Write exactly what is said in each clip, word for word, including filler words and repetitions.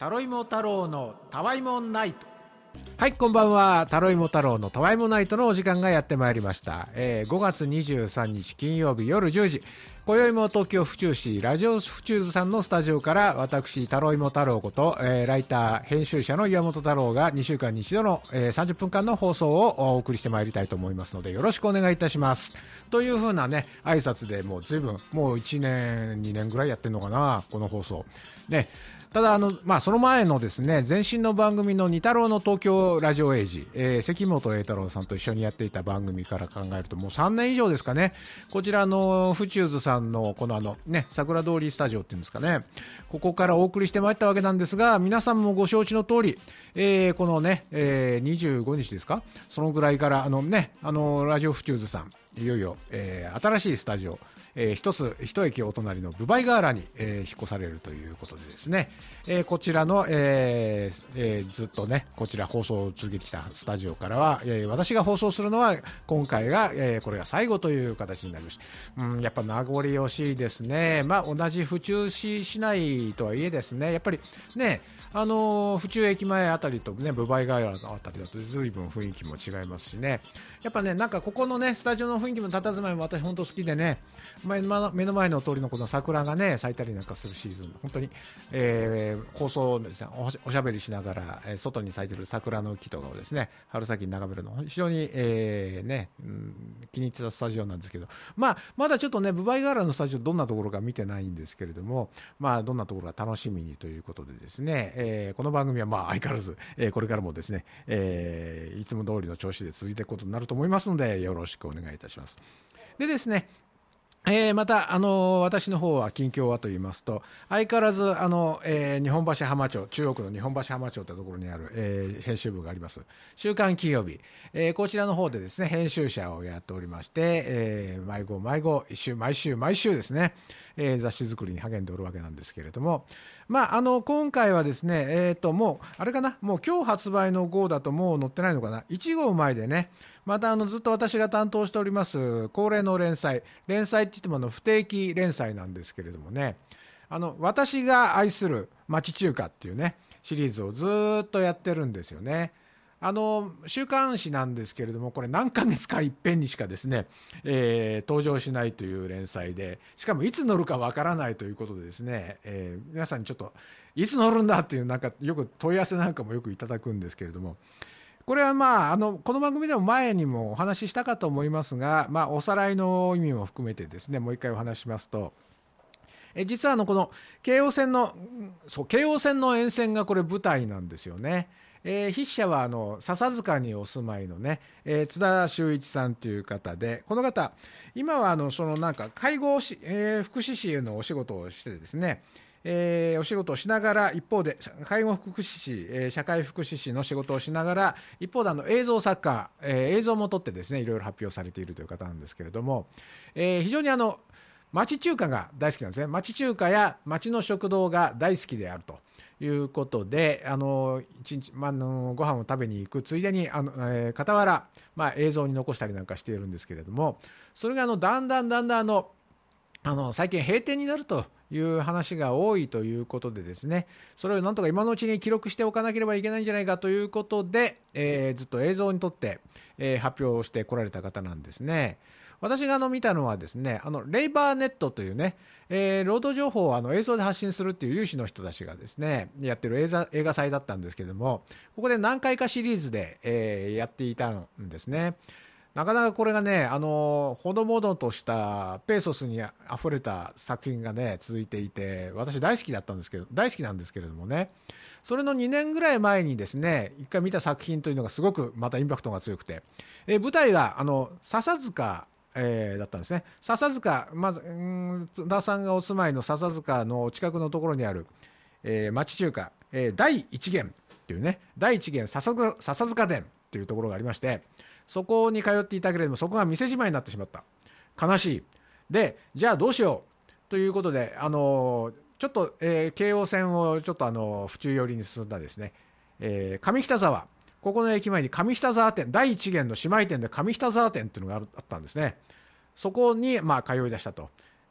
タロイモ太郎のたわいもナイト。はい、こんばんは。タロイモ太郎のたわいもナイトのお時間がやってまいりました、えー、ごがつにじゅうさんにち金曜日夜じゅうじ、今宵も東京府中市ラジオ府中さんのスタジオから私タロイモ太郎こと、えー、ライター編集者の岩本太郎がにしゅうかんに一度の、えー、さんじゅっぷんかんの放送をお送りしてまいりたいと思いますので、よろしくお願いいたしますというふうなね挨拶で、もう随分もういちねんにねんぐらいやってんのかな、この放送ね。ただあの、まあ、その前のですね前身の番組の二太郎の東京ラジオエイジ、えー、関本栄太郎さんと一緒にやっていた番組から考えるともうさんねん以上ですかね。こちらの府中図さんのこのあのね桜通りスタジオっていうんですかね、ここからお送りしてまいったわけなんですが、皆さんもご承知の通り、えー、このね、えー、にじゅうごにちですか、そのぐらいからあのねあのラジオ府中図さんいよいよ、えー、新しいスタジオ、えー、一つ一駅お隣の分倍河原に、えー、引っ越されるということでですね、えー、こちらの、えーえー、ずっとねこちら放送を続けてきたスタジオからは、えー、私が放送するのは今回が、えー、これが最後という形になりました。うん、やっぱ名残惜しいですね。まあ同じ府中市市内とはいえですね、やっぱりねあのー、府中駅前あたりとね分倍河原のあたりだと随分雰囲気も違いますしね、やっぱねなんかここのねスタジオの雰囲気も佇まいも私本当好きでね、目の前の通りのこの桜がね咲いたりなんかするシーズン、本当に、えー、放送ですね お, おしゃべりしながら、えー、外に咲いてる桜の木とかをですね春先に眺めるの非常に、えーねうん、気に入ってたスタジオなんですけど、まあまだちょっとね分倍河原のスタジオどんなところか見てないんですけれども、まあどんなところが楽しみにということでですね、えー、この番組はまあ相変わらず、えー、これからもですね、えー、いつも通りの調子で続いていくことになると思いますので、よろしくお願いいたします。でですね、えー、また、あのー、私の方は近況はと言いますと、相変わらず、あの、えー、日本橋浜町、中央区の日本橋浜町というところにある、えー、編集部があります。週刊金曜日、えー、こちらの方でですね、編集者をやっておりまして、えー、毎号毎号、一週、毎週、毎週ですね、えー、雑誌作りに励んでおるわけなんですけれども、まあ、あの、今回はですね、えっと、もう、あれかな、もう今日発売の号だともう載ってないのかな、いち号前でね、またあのずっと私が担当しております恒例の連載、連載って言ってもあの不定期連載なんですけれどもね、あの私が愛する町中華っていうねシリーズをずっとやってるんですよね。あの週刊誌なんですけれども、これ何ヶ月かいっぺんにしかですね、えー、登場しないという連載で、しかもいつ載るかわからないということでですね、えー、皆さんにちょっといつ載るんだっていうなんかよく問い合わせなんかもよくいただくんですけれども、これはまあ、あのこの番組でも前にもお話ししたかと思いますが、まあ、おさらいの意味も含めてですねもう一回お話ししますと、え実はあのこの京王線のそう京王線の沿線がこれ舞台なんですよね。えー、筆者はあの笹塚にお住まいのね、えー、津田修一さんという方で、この方今はあのそのなんか介護し、えー、福祉士のお仕事をしてですね、えー、お仕事をしながら一方で介護福祉士、えー、社会福祉士の仕事をしながら一方であの映像作家、えー、映像も撮ってですねいろいろ発表されているという方なんですけれども、えー、非常にあの町中華が大好きなんですね。町中華や町の食堂が大好きであるということで、あの一日、まあ、のご飯を食べに行くついでにあの、えー、傍ら、まあ、映像に残したりなんかしているんですけれども、それがあのだんだんだんだんあのあの最近閉店になるという話が多いということでですね、それをなんとか今のうちに記録しておかなければいけないんじゃないかということで、えー、ずっと映像に撮って、えー、発表してこられた方なんですね。私があの見たのはですね、あのレイバーネットというね、えー、労働情報をあの映像で発信するっていう有志の人たちがですねやってる映画、映画祭だったんですけれども、ここで何回かシリーズで、えー、やっていたんですね。なかなかこれがね、あのほどもどとしたペーソスにあふれた作品がね続いていて、私大好きだったんですけど大好きなんですけれどもね、それのにねんぐらい前にですね一回見た作品というのがすごくまたインパクトが強くて、え舞台があの笹塚、えー、だったんですね。笹塚、まず津田さんがお住まいの笹塚の近くのところにある、えー、町中華、えー、第一元っていうね、第一元笹塚、笹塚店っていうところがありまして、そこに通っていたけれどもそこが店じまいになってしまった。悲しい。でじゃあどうしようということで、あのちょっと、えー、京王線をちょっとあの府中寄りに進んだですね、えー、上北沢、ここの駅前に上北沢店、第一元の姉妹店で上北沢店っていうのがあったんですね。そこにまあ通い出したと。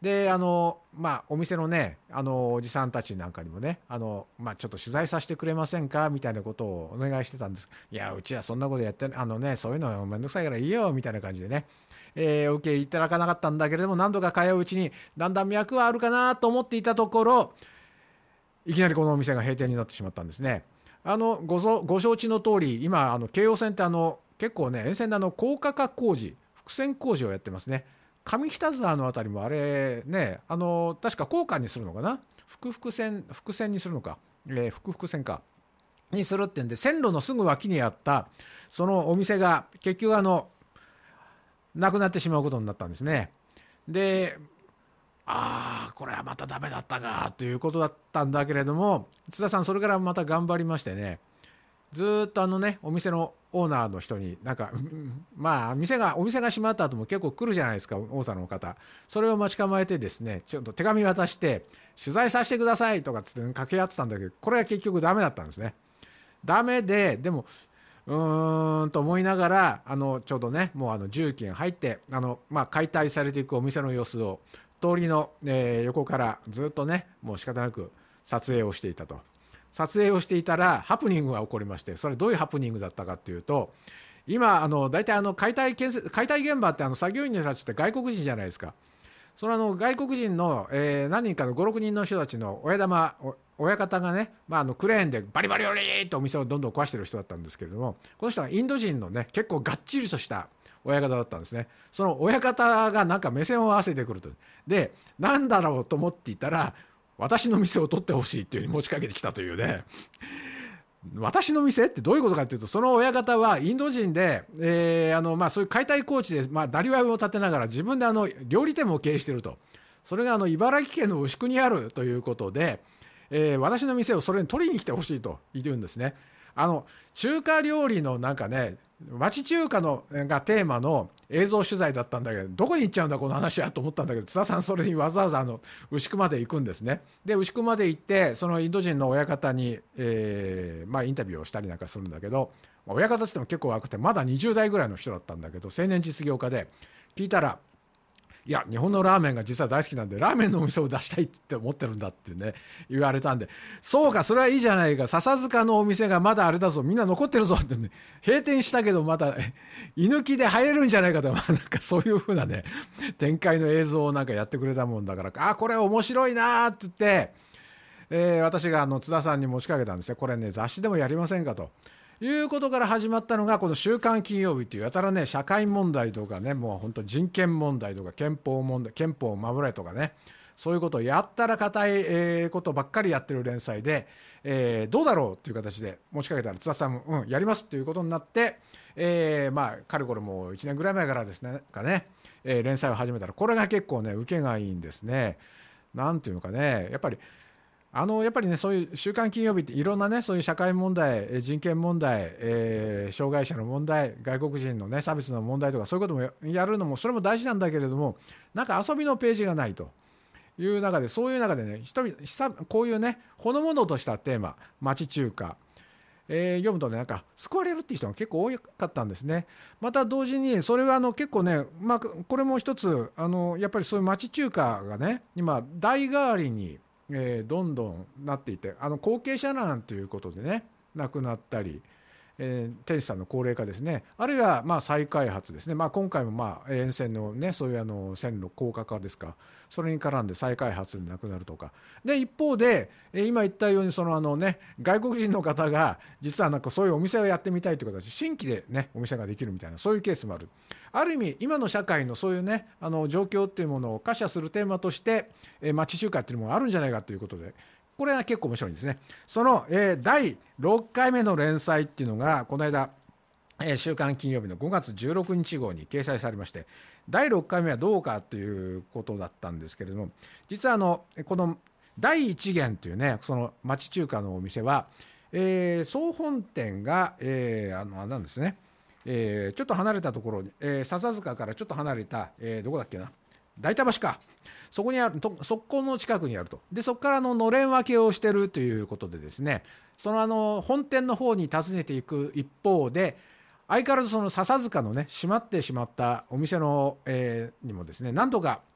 であのまあお店のねあのおじさんたちなんかにもねあの、まあ、ちょっと取材させてくれませんかみたいなことをお願いしてたんです。いやうちはそんなことやってあのねそういうのめんどくさいからいいよみたいな感じでね、えー、お受けいただかなかったんだけれども、何度か通ううちにだんだん脈はあるかなと思っていたところ、いきなりこのお店が閉店になってしまったんですね。あの ご, ご承知の通り今あの京葉線ってあの結構ね沿線であの高架化工事複線工事をやってますね。上北沢のあたりもあれねあの確か高架にするのかな、複々線複線にするのか、えー、複々線かにするってんで線路のすぐ脇にあったそのお店が結局あのなくなってしまうことになったんですね。でああこれはまたダメだったかということだったんだけれども、津田さんそれからまた頑張りましてね、ずっとあのねお店のオーナーの人になんかまあ店がお店が閉まった後も結構来るじゃないですか、オーナーの方。それを待ち構えてですねちょっと手紙渡して取材させてくださいとかつって掛け合ってたんだけど、これは結局ダメだったんですね。ダメででもうーんと思いながらあのちょうどねもうあの重機が入ってあの、まあ、解体されていくお店の様子を通りの、えー、横からずっとねもう仕方なく撮影をしていたと。撮影をしていたらハプニングが起こりまして、それどういうハプニングだったかというと、今あの大体あの解体建設解体現場ってあの作業員の人たちって外国人じゃないですか。そのあの外国人の、えー、何人かのごろくにんの人たちの親玉親方がね、まあ、あのクレーンでバリバリバリーとお店をどんどん壊してる人だったんですけれども、この人はインド人のね結構がっちりとした親方だったんですね。その親方がなんか目線を合わせてくると、でなんだろうと思っていたら私の店を取ってほしいっていうふうに持ちかけてきたというね。私の店ってどういうことかというと、その親方はインド人で、えーあのまあ、そういう解体工地で、まあ、なりわいを立てながら自分であの料理店も経営していると。それがあの茨城県の牛久にあるということで、えー、私の店をそれに取りに来てほしいと言うんですね。あの中華料理のなんかね町中華のがテーマの映像取材だったんだけど、どこに行っちゃうんだこの話はと思ったんだけど、津田さんそれにわざわざあの牛久まで行くんですね。で牛久まで行ってそのインド人の親方に、えーまあ、インタビューをしたりなんかするんだけど、親方って言っても結構若くてまだにじゅう代ぐらいの人だったんだけど、青年実業家で、聞いたらいや日本のラーメンが実は大好きなんでラーメンのお店を出したいって思ってるんだってね言われたんで、そうかそれはいいじゃないか、笹塚のお店がまだあれだぞ、みんな残ってるぞってね、閉店したけどまた居抜きで入れるんじゃないかと、まあ、なんかそういう風なね展開の映像をなんかやってくれたもんだから、あこれ面白いなって言って、えー、私があの津田さんに持ちかけたんですよ。これね雑誌でもやりませんかということから始まったのがこの週刊金曜日というやたらね社会問題とかね、もう本当人権問題とか憲法問題、憲法を守れとかね、そういうことをやったら固い、えー、ことばっかりやってる連載で、えー、どうだろうという形で持ちかけたら津田さんも、うん、やりますということになって、えー、まあかれこれもういちねんぐらい前からですねかね、えー、連載を始めたらこれが結構ね受けがいいんですね。なんていうのかね、やっぱりあのやっぱりねそういう週刊金曜日っていろんなねそういう社会問題、人権問題、えー、障害者の問題、外国人のね差別の問題とかそういうこともやるのもそれも大事なんだけれども、なんか遊びのページがないという中で、そういう中でね人々こういうねほのぼのとしたテーマ、町中華、えー、読むとねなんか救われるっていう人が結構多かったんですね。また同時にそれはあの結構ね、まあ、これも一つあのやっぱりそういう町中華がね今代替わりにえー、どんどんなっていて、あの後継者難ということでね亡くなったり、えー、店主さんの高齢化ですね、あるいはまあ再開発ですね、まあ、今回もまあ沿線のねそういうあの線路高架化ですか、それに絡んで再開発でなくなるとかで、一方で今言ったようにそのあのね外国人の方が実はなんかそういうお店をやってみたいという形で新規でねお店ができるみたいな、そういうケースもある。ある意味今の社会のそういうねあの状況っていうものを可視化するテーマとして、えー、町中華っていうのもあるんじゃないかということで、これが結構面白いんですね。その、えー、だいろっかいめの連載っていうのがこの間、えー、週刊金曜日のごがつじゅうろくにち号に掲載されまして、だいろっかいめはどうかということだったんですけれども、実はあのこのだいいちげんというねその町中華のお店は、えー、総本店が、えー、あのなんですね、えー、ちょっと離れたところに、えー、笹塚からちょっと離れた、えー、どこだっけな、大田橋か、そこにあると、そこの近くにあると。でそこからののれん分けをしているということでですね、そのあの本店の方に訪ねていく一方で、相変わらずその笹塚のね閉まってしまったお店の、えー、にもですね何度か、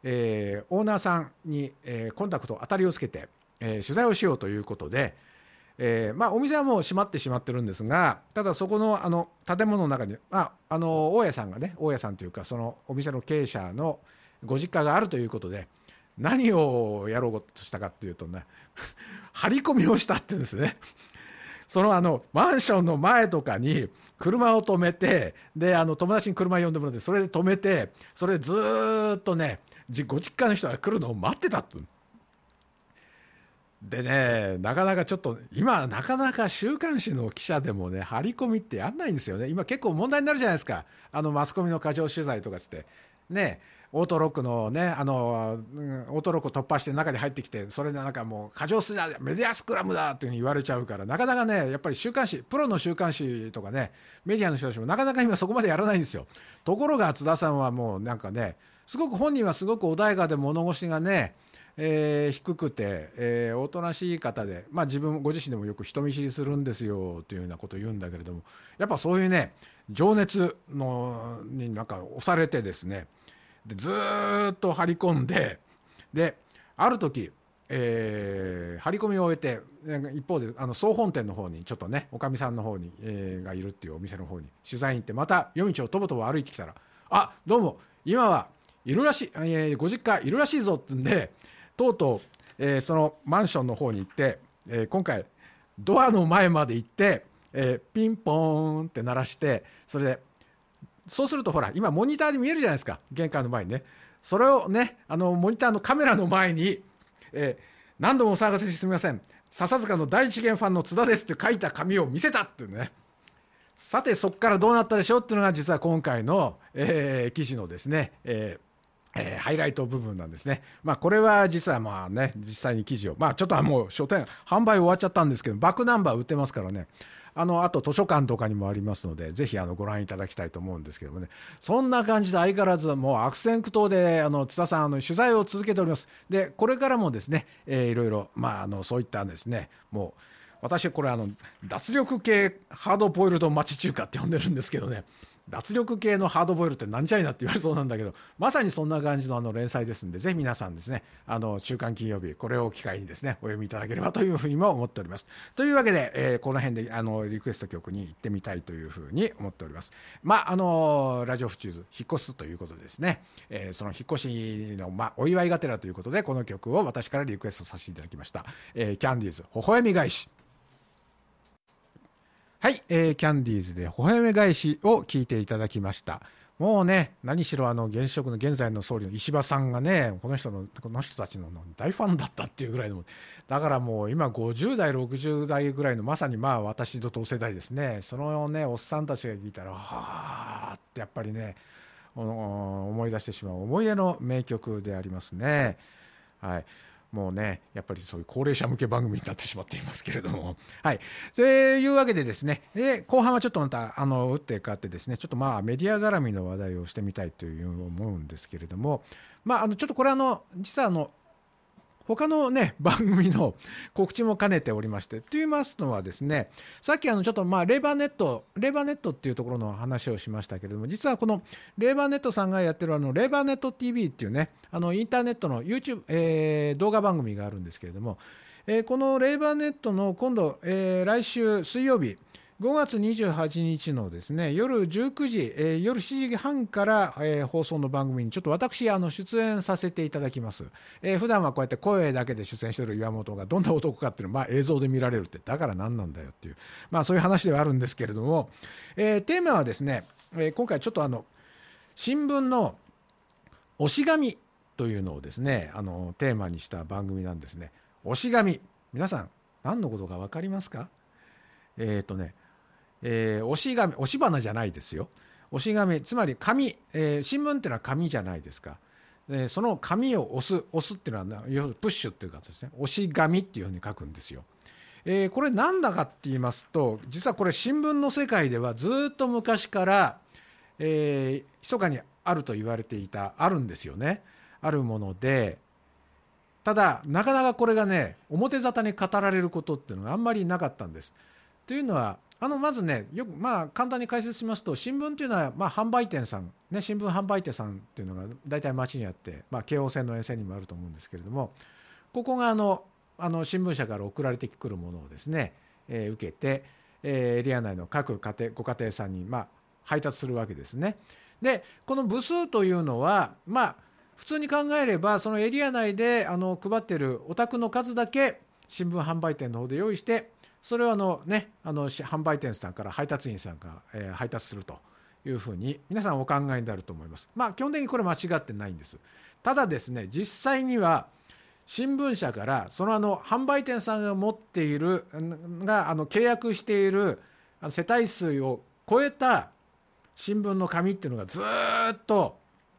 えー、オーナーさんに、えー、コンタクト当たりをつけて、えー、取材をしようということで、えーまあ、お店はもう閉まってしまってるんですが、ただそこの、あの建物の中に、まあ、あの大家さんがね、大家さんというかそのお店の経営者のご実家があるということで、何をやろうとしたかっていうとね張り込みをしたっていうんですね。そのあのマンションの前とかに車を止めて、であの友達に車呼んでもらって、それで止めて、それでずっとねご実家の人が来るのを待ってたって。でね、なかなかちょっと今なかなか週刊誌の記者でもね張り込みってやんないんですよね。今結構問題になるじゃないですか、あのマスコミの過剰取材とかつってね、オートロックのね、あのオートロックを突破して中に入ってきて、それでなんかもう過剰取材メディアスクラムだっていうふうに言われちゃうから、なかなかねやっぱり週刊誌、プロの週刊誌とかねメディアの人たちもなかなか今そこまでやらないんですよ。ところが津田さんはもうなんかね、すごく本人はすごく穏やかで物腰がね、えー、低くて、えー、おとなしい方で、まあ、自分ご自身でもよく人見知りするんですよというようなことを言うんだけれども、やっぱそういうね情熱のになんか押されてですね、でずっと張り込んで、である時、えー、張り込みを終えて一方であの総本店の方にちょっとねおかみさんの方に、えー、がいるっていうお店の方に取材に行って、また夜道をとぼとぼ歩いてきたら、あ、どうも今はいるらしい、えー、ご実家いるらしいぞってんで、とうとう、えー、そのマンションの方に行って、えー、今回ドアの前まで行って、えー、ピンポーンって鳴らして、それでそうするとほら今モニターで見えるじゃないですか、玄関の前にね。それをねあのモニターのカメラの前に、えー、何度もお騒がせしてすみません、笹塚の第一元ファンの津田ですって書いた紙を見せたっていうね。さてそこからどうなったでしょうっていうのが実は今回の、えー、記事のですね、えーえー、ハイライト部分なんですね。まあこれは実はまあね実際に記事を、まあちょっともう書店販売終わっちゃったんですけど、バックナンバー売ってますからね、あのあと図書館とかにもありますので、ぜひあのご覧いただきたいと思うんですけどもね。そんな感じで相変わらずもう悪戦苦闘であの津田さんあの取材を続けております。でこれからもですね、えー、いろいろまああのそういったですね、もう私これあの脱力系ハードボイルド町中華って呼んでるんですけどね、脱力系のハードボイルってなんじゃいなって言われそうなんだけど、まさにそんな感じのあの連載ですんで、ぜひ皆さんですね、あの週刊金曜日これを機会にですねお読みいただければというふうにも思っております。というわけで、えー、この辺であのリクエスト曲に行ってみたいというふうに思っております。まああのラジオフチューズ引っ越すということでですね、えー、その引っ越しの、まあ、お祝いがてらということでこの曲を私からリクエストさせていただきました。えー、キャンディーズ微笑み返し。はい、えー、キャンディーズで微笑み返しを聞いていただきました。もうね、何しろあの現職の現在の総理の石破さんがね、この人のこの人たちの大ファンだったっていうぐらいの、だからもう今ごじゅう代ろくじゅう代ぐらいのまさにまあ私と同世代ですね。そのねおっさんたちが聞いたらはーってやっぱりね思い出してしまう思い出の名曲でありますね。はい。もうねやっぱりそういう高齢者向け番組になってしまっていますけれども、はい、というわけでですね、で後半はちょっとまたあの打って変わってですね、ちょっとまあメディア絡みの話題をしてみたいという思うんですけれども、まああのちょっとこれあの実はあの他のね番組の告知も兼ねておりまして、と言いますのはですね、さっきあのちょっとまあレーバーネットレーバーネットっていうところの話をしましたけれども、実はこのレーバーネットさんがやってるあのレーバーネット ティーブイ っていうね、あのインターネットの YouTube、えー、動画番組があるんですけれども、えー、このレーバーネットの今度、えー、来週水曜日ごがつにじゅうはちにちのですね夜じゅうくじ、えー、夜しちじはんから、えー、放送の番組にちょっと私あの出演させていただきます。えー、普段はこうやって声だけで出演している岩本がどんな男かっていうのを、まあ、映像で見られるってだから何なんだよっていう、まあ、そういう話ではあるんですけれども、えー、テーマはですね、えー、今回ちょっとあの新聞の推し紙というのをですねあのテーマにした番組なんですね。推し紙、皆さん何のことか分かりますか？えっとねえー、押し紙、押し花じゃないですよ。押し紙、つまり紙、えー、新聞っていうのは紙じゃないですか。えー、その紙を押す、押すっていうのは、要するにプッシュっていうかですね、押し紙っていうふうに書くんですよ。えー、これなんだかって言いますと、実はこれ新聞の世界ではずっと昔から、えー、密かにあると言われていた、あるんですよね。あるもので、ただなかなかこれがね、表沙汰に語られることっていうのがあんまりなかったんです。とというのはあのまずねよくまあ簡単に解説しますと、新聞というのはまあ販売店さん、ね、新聞販売店さんっていうのが大体街にあって、まあ、京王線の沿線にもあると思うんですけれども、ここがあのあの新聞社から送られてくるものをですね、えー、受けて、えー、エリア内の各家庭ご家庭さんにまあ配達するわけですね。でこの部数というのはまあ普通に考えればそのエリア内であの配っているお宅の数だけ新聞販売店の方で用意して、それをあの、ね、あの販売店さんから配達員さんが、えー、配達するというふうに皆さんお考えになると思います。まあ基本的にこれ間違ってないんです。ただですね、実際には新聞社からそのあの販売店さんが持っているがあの契約している世帯数を超えた新聞の紙っていうのがずっと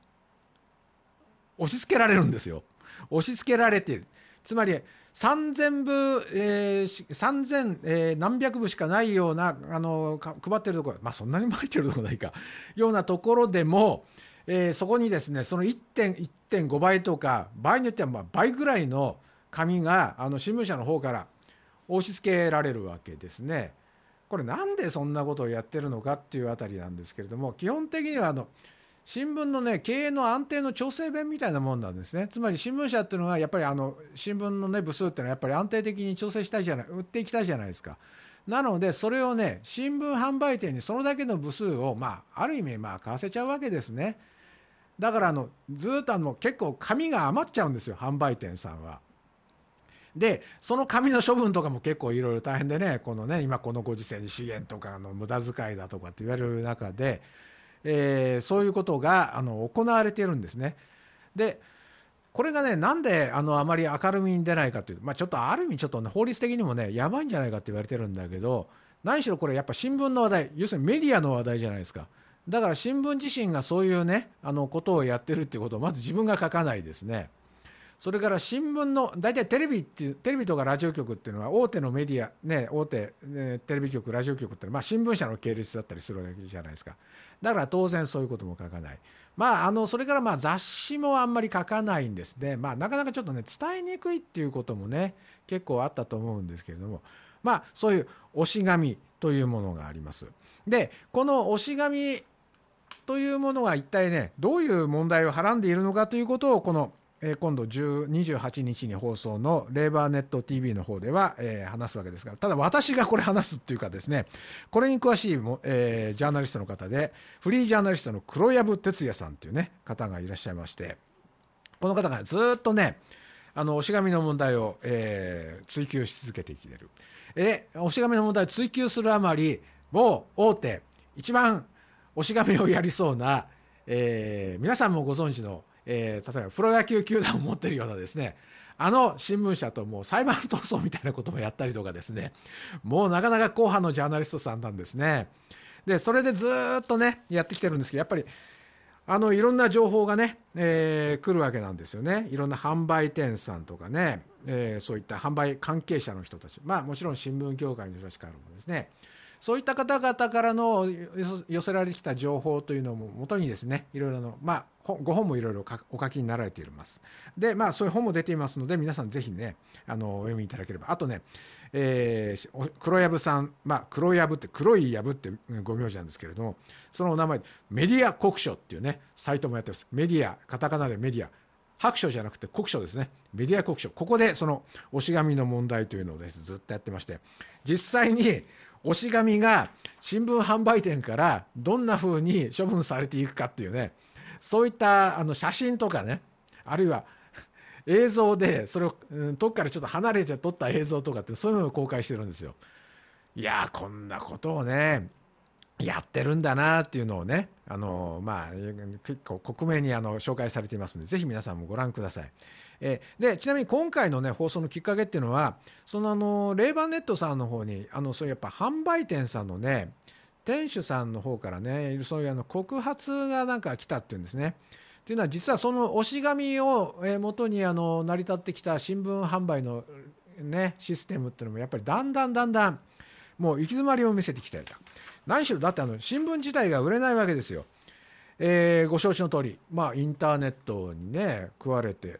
押し付けられるんですよ。押し付けられている。つまりさんぜんぶ、えー、さんぜん、えー、何百部しかないようなあの配ってるところ、まあそんなに入ってるところないかようなところでも、えー、そこにですねその いってんご 倍とか場合によってはまあ倍ぐらいの紙があの新聞社の方から押し付けられるわけですね。これなんでそんなことをやってるのかっていうあたりなんですけれども、基本的にはあの新聞のね経営の安定の調整弁みたいなもんなんですね。つまり新聞社っていうのはやっぱりあの新聞のね部数っていうのはやっぱり安定的に調整したいじゃない、売っていきたいじゃないですか。なのでそれをね新聞販売店にそのだけの部数をまあある意味まあ買わせちゃうわけですね。だからあのずっとあの結構紙が余っちゃうんですよ、販売店さんは。でその紙の処分とかも結構いろいろ大変でね、このね今このご時世に資源とかの無駄遣いだとかって言われる中で、えー、そういうことがあの行われているんですね。でこれがねなんであのあまり明るみに出ないかというと、まあ、ちょっとある意味ちょっと、ね、法律的にもねやばいんじゃないかって言われてるんだけど、何しろこれやっぱ新聞の話題、要するにメディアの話題じゃないですか。だから新聞自身がそういうねあのことをやってるっていうことをまず自分が書かないですね。それから新聞の大体テレビっていうテレビとかラジオ局っていうのは大手のメディアね、大手、ね、テレビ局ラジオ局ってまあ新聞社の系列だったりするわけじゃないですか。だから当然そういうことも書かない。まああのそれからまあ雑誌もあんまり書かないんですね。まあなかなかちょっとね伝えにくいっていうこともね結構あったと思うんですけれども、まあそういう押し紙というものがあります。でこの押し紙というものが一体ねどういう問題をはらんでいるのかということをこの今度にじゅうはちにちに放送のレーバーネット ティービー の方では、えー、話すわけですが、ただ私がこれ話すっていうかですね、これに詳しいも、えー、ジャーナリストの方でフリージャーナリストの黒藪哲也さんというね方がいらっしゃいまして、この方がずっとねあの押し紙の問題を、えー、追求し続けてきている。で押し紙の問題を追求するあまり某大手一番押し紙をやりそうな、えー、皆さんもご存知のえー、例えばプロ野球球団を持っているようなですねあの新聞社ともう裁判闘争みたいなこともやったりとかですね、もうなかなか硬派のジャーナリストさんなんですね。でそれでずっとねやってきてるんですけど、やっぱりあのいろんな情報がね、えー、来るわけなんですよね。いろんな販売店さんとかね、えー、そういった販売関係者の人たち、まあもちろん新聞業界の人たちからもですね、そういった方々からの寄せられてきた情報というのをもとにですね、いろいろの、まあ、ご本もいろいろお書きになられています。で、まあ、そういう本も出ていますので、皆さんぜひね、あのお読みいただければ。あとね、えー、黒藪さん、まあ、黒藪って黒い藪ってご名字なんですけれども、そのお名前でメディア国書っていうねサイトもやってます。メディア、カタカナでメディア、白書じゃなくて国書ですね。メディア国書、ここでその押し紙の問題というのをです、ずっとやってまして、実際に押し紙が新聞販売店からどんな風に処分されていくかっていうね、そういったあの写真とかね、あるいは映像でそれを遠くからちょっと離れて撮った映像とかって、そういうのを公開してるんですよ。いやー、こんなことをねやってるんだなっていうのをね、あのまあ結構克明にあの紹介されていますので、ぜひ皆さんもご覧ください。えー、でちなみに今回のね放送のきっかけっていうのは、そのあのレーバーネットさんの方にあのそういうやっぱ販売店さんのね店主さんの方からねそういうあの告発がなんか来たっていうんですね。っていうのは、実はその押し紙を元にあの成り立ってきた新聞販売のねシステムっていうのもやっぱりだんだんだんだんもう行き詰まりを見せてきていると。何しろだってあの新聞自体が売れないわけですよ。えー、ご承知の通り、まあインターネットにね食われて、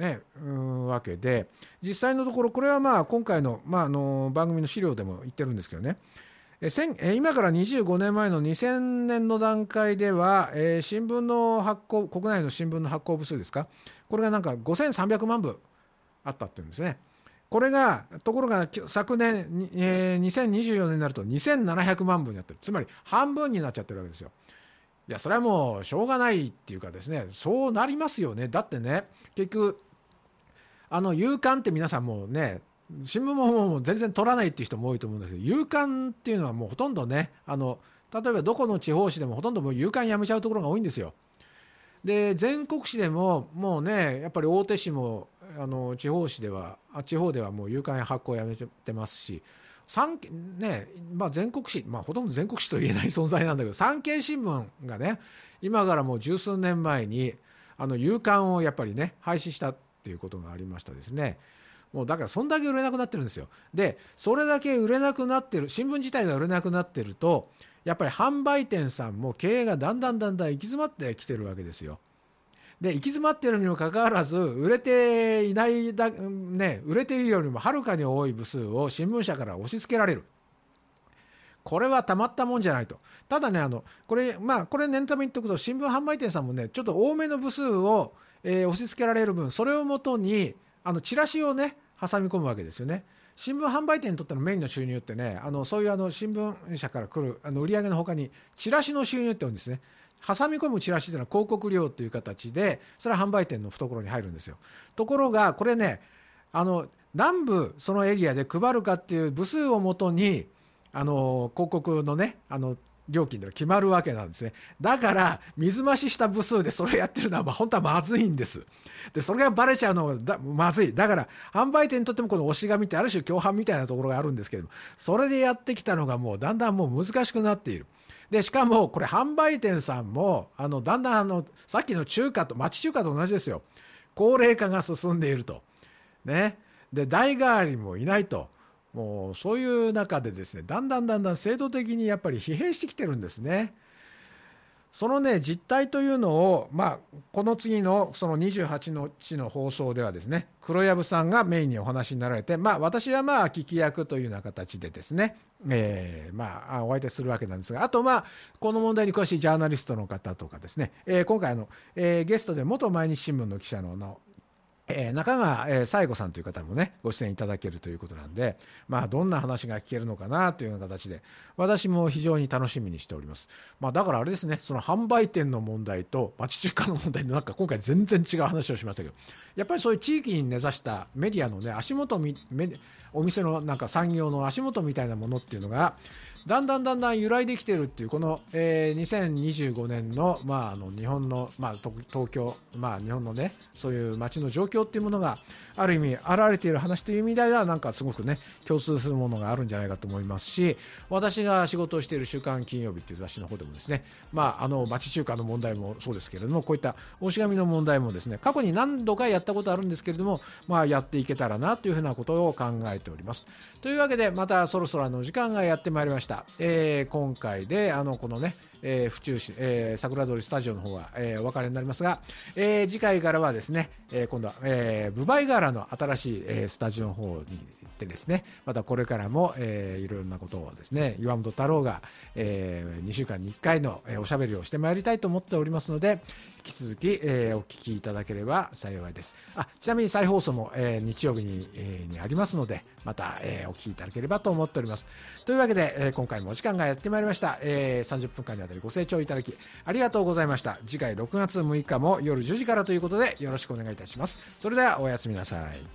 ね、うんわけで、実際のところこれはまあ今回の、まあ、あの番組の資料でも言ってるんですけどね、ええ今からにじゅうごねんまえのにせんねんの段階では、えー、新聞の発行国内の新聞の発行部数ですか、これがなんかごせんさんびゃくまんぶあったっていうんですね。これがところが昨年、えー、にせんにじゅうよねんになるとにせんななひゃくまんぶになってる、つまり半分になっちゃってるわけですよ。いやそれはもうしょうがないっていうかですね、そうなりますよね。だってね、結局あの夕刊って皆さんもうね、新聞ももう全然取らないっていう人も多いと思うんですけど、夕刊っていうのはもうほとんどね、あの例えばどこの地方紙でもほとんどもう夕刊やめちゃうところが多いんですよ。で全国紙でももうね、やっぱり大手紙もあの地方紙ではあ地方ではもう夕刊発行やめてますし、産ねまあ、全国紙、まあ、ほとんど全国紙と言えない存在なんだけど、産経新聞がね今からもう十数年前にあの夕刊をやっぱりね廃止したっていうことがありましたですね。もうだからそんだけ売れなくなってるんですよ。でそれだけ売れなくなってる、新聞自体が売れなくなってると、やっぱり販売店さんも経営がだんだんだんだん行き詰まってきてるわけですよ。で行き詰まっているにもかかわらず、売れていないだ、ね、売れているよりもはるかに多い部数を新聞社から押し付けられる。これはたまったもんじゃないと。ただね、あのこれまあこれ念のために言っておくと、新聞販売店さんもねちょっと多めの部数を、えー、押し付けられる分、それをもとにあのチラシをね挟み込むわけですよね。新聞販売店にとってのメインの収入ってね、あのそういうあの新聞社から来るあの売り上げのほかにチラシの収入ってあるんですね。挟み込むチラシというのは広告料という形で、それは販売店の懐に入るんですよ。ところがこれね、あの何部そのエリアで配るかっていう部数をもとにあの広告のねあの料金で決まるわけなんですね。だから水増しした部数でそれをやってるのはまあ本当はまずいんです。でそれがバレちゃうのがだまずい。だから販売店にとってもこの押し紙ってある種共犯みたいなところがあるんですけれども、それでやってきたのがもうだんだんもう難しくなっている。でしかもこれ販売店さんもあのだんだんあのさっきの中華と町中華と同じですよ。高齢化が進んでいるとね。で代替わりもいないと。もうそういう中でですね、だんだんだんだん制度的にやっぱり疲弊してきてるんですね。そのね実態というのを、まあ、この次のそのにじゅうはちにちの放送ではですね、黒藪さんがメインにお話になられて、まあ、私はまあ聞き役というような形でですね、えー、まあお相手するわけなんですが、あとまあこの問題に詳しいジャーナリストの方とかですね、えー、今回あの、えー、ゲストで元毎日新聞の記者ののえー、中川、えー、西郷さんという方もねご出演いただけるということなんで、まあ、どんな話が聞けるのかなというような形で私も非常に楽しみにしております。まあ、だからあれですね、その販売店の問題と町中華の問題でなんか今回全然違う話をしましたけど、やっぱりそういう地域に根ざしたメディアのね足元みお店のなんか産業の足元みたいなものっていうのがだんだんだんだん揺らいできてるっていう、この、えー、にせんにじゅうごねんの、まあ、あの日本の、まあ、東京、まあ、日本のねそういう街の状況っていうものがある意味現れている話という意味ではなんかすごくね共通するものがあるんじゃないかと思いますし、私が仕事をしている週刊金曜日っていう雑誌の方でもですね、まあ、あの町中華の問題もそうですけれども、こういった押し紙の問題もですね過去に何度かやったことあるんですけれども、まあ、やっていけたらなというふうなことを考えております。というわけでまたそろそろの時間がやってまいりました。えー、今回であのこのね、えー、府中市、えー、桜通りスタジオの方は、えー、お別れになりますが、えー、次回からはですね、えー、今度は、えー、ブバイガーラの新しい、えー、スタジオの方に行ってですね、またこれからも、えー、いろいろなことをですね岩本太郎が、えー、にしゅうかんにいっかいの、えー、おしゃべりをしてまいりたいと思っておりますので、引き続き、えー、お聞きいただければ幸いです。あちなみに再放送も、えー、日曜日に、えー、にありますので、また、えー、お聞きいただければと思っております。というわけで、えー、今回もお時間がやってまいりました。えー、さんじゅっぷんかんにわたりご清聴いただきありがとうございました。次回ろくがつむいかも夜じゅうじからということでよろしくお願いいたします。それではおやすみなさい。